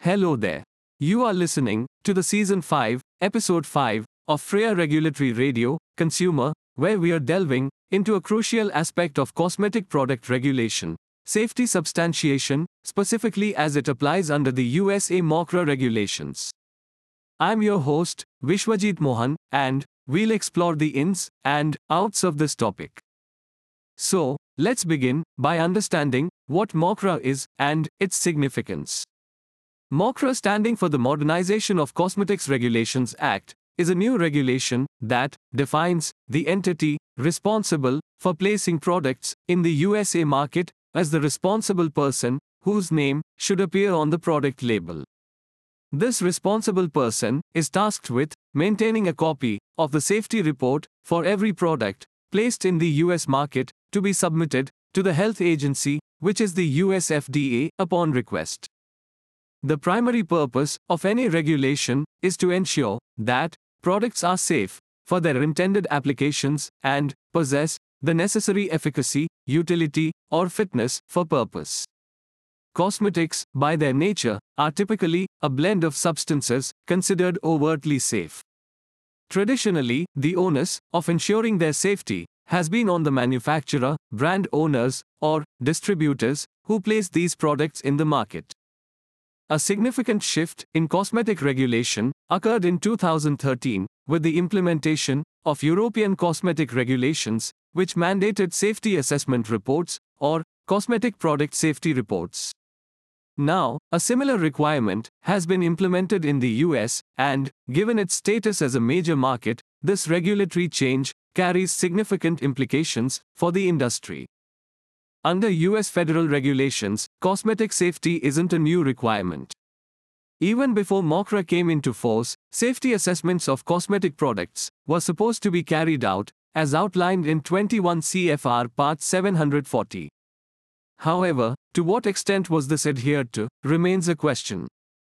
Hello there. You are listening to the Season 5, Episode 5 of Freya Regulatory Radio, Consumer, where we are delving into a crucial aspect of cosmetic product regulation, safety substantiation, specifically as it applies under the USA MOCRA regulations. I'm your host, Vishwajit Mohan, and we'll explore the ins and outs of this topic. So, let's begin by understanding what MOCRA is and its significance. MOCRA, standing for the Modernization of Cosmetics Regulations Act, is a new regulation that defines the entity responsible for placing products in the USA market as the responsible person whose name should appear on the product label. This responsible person is tasked with maintaining a copy of the safety report for every product placed in the US market to be submitted to the health agency, which is the US FDA, upon request. The primary purpose of any regulation is to ensure that products are safe for their intended applications and possess the necessary efficacy, utility, or fitness for purpose. Cosmetics, by their nature, are typically a blend of substances considered overtly safe. Traditionally, the onus of ensuring their safety has been on the manufacturer, brand owners, or distributors who place these products in the market. A significant shift in cosmetic regulation occurred in 2013 with the implementation of European cosmetic regulations, which mandated safety assessment reports, or cosmetic product safety reports. Now, a similar requirement has been implemented in the US, and, given its status as a major market, this regulatory change carries significant implications for the industry. Under US federal regulations, cosmetic safety isn't a new requirement. Even before MOCRA came into force, safety assessments of cosmetic products were supposed to be carried out, as outlined in 21 CFR Part 740. However, to what extent was this adhered to, remains a question.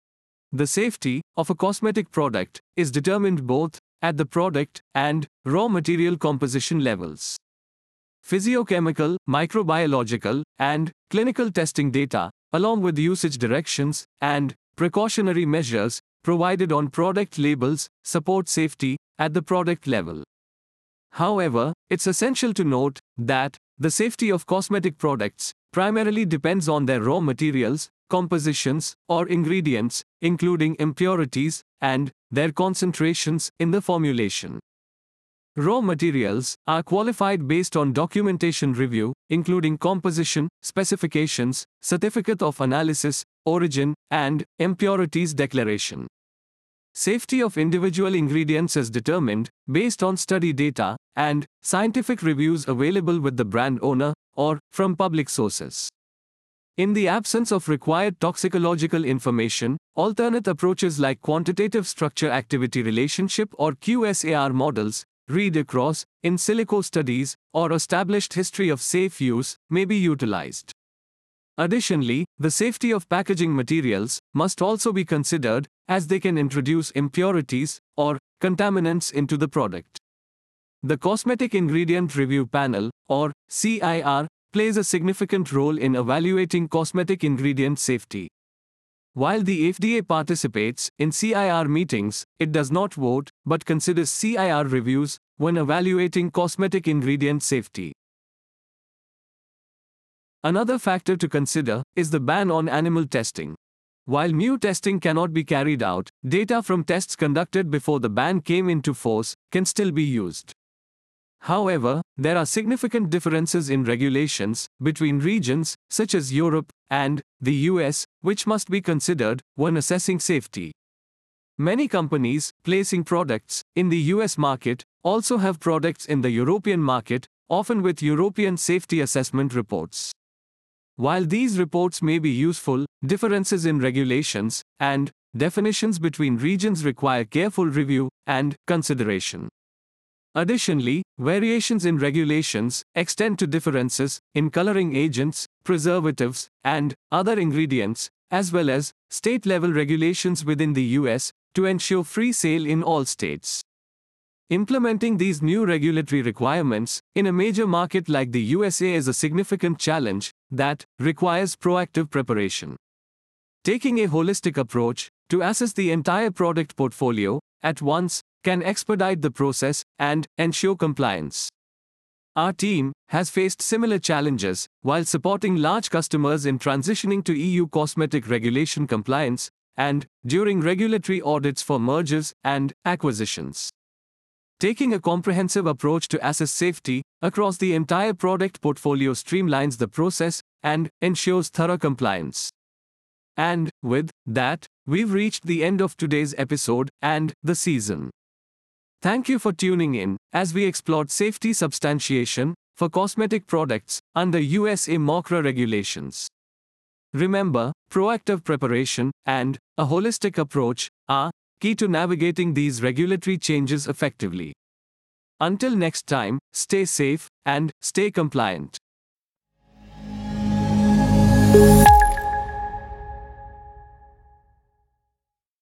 The safety of a cosmetic product is determined both at the product and raw material composition levels. Physiochemical, microbiological, and clinical testing data, along with usage directions and precautionary measures provided on product labels, support safety at the product level. However, it's essential to note that the safety of cosmetic products primarily depends on their raw materials, compositions, or ingredients, including impurities and their concentrations in the formulation. Raw materials are qualified based on documentation review, including composition, specifications, certificate of analysis, origin, and impurities declaration. Safety of individual ingredients is determined based on study data and scientific reviews available with the brand owner or from public sources. In the absence of required toxicological information, alternate approaches like quantitative structure-activity relationship or QSAR models, read-across, in silico studies, or established history of safe use may be utilized. Additionally, the safety of packaging materials must also be considered, as they can introduce impurities or contaminants into the product. The Cosmetic Ingredient Review Panel, or CIR, plays a significant role in evaluating cosmetic ingredient safety. While the FDA participates in CIR meetings, it does not vote, but considers CIR reviews when evaluating cosmetic ingredient safety. Another factor to consider is the ban on animal testing. While new testing cannot be carried out, data from tests conducted before the ban came into force can still be used. However, there are significant differences in regulations between regions, such as Europe and the US, which must be considered when assessing safety. Many companies placing products in the US market also have products in the European market, often with European safety assessment reports. While these reports may be useful, differences in regulations and definitions between regions require careful review and consideration. Additionally, variations in regulations extend to differences in coloring agents, preservatives, and other ingredients, as well as state-level regulations within the US to ensure free sale in all states. Implementing these new regulatory requirements in a major market like the USA is a significant challenge that requires proactive preparation. Taking a holistic approach to assess the entire product portfolio at once can expedite the process and ensure compliance. Our team has faced similar challenges while supporting large customers in transitioning to EU cosmetic regulation compliance and during regulatory audits for mergers and acquisitions. Taking a comprehensive approach to assess safety across the entire product portfolio streamlines the process and ensures thorough compliance. And with that, we've reached the end of today's episode and the season. Thank you for tuning in as we explored safety substantiation for cosmetic products under USA MOCRA regulations. Remember, proactive preparation and a holistic approach are key to navigating these regulatory changes effectively. Until next time, stay safe and stay compliant.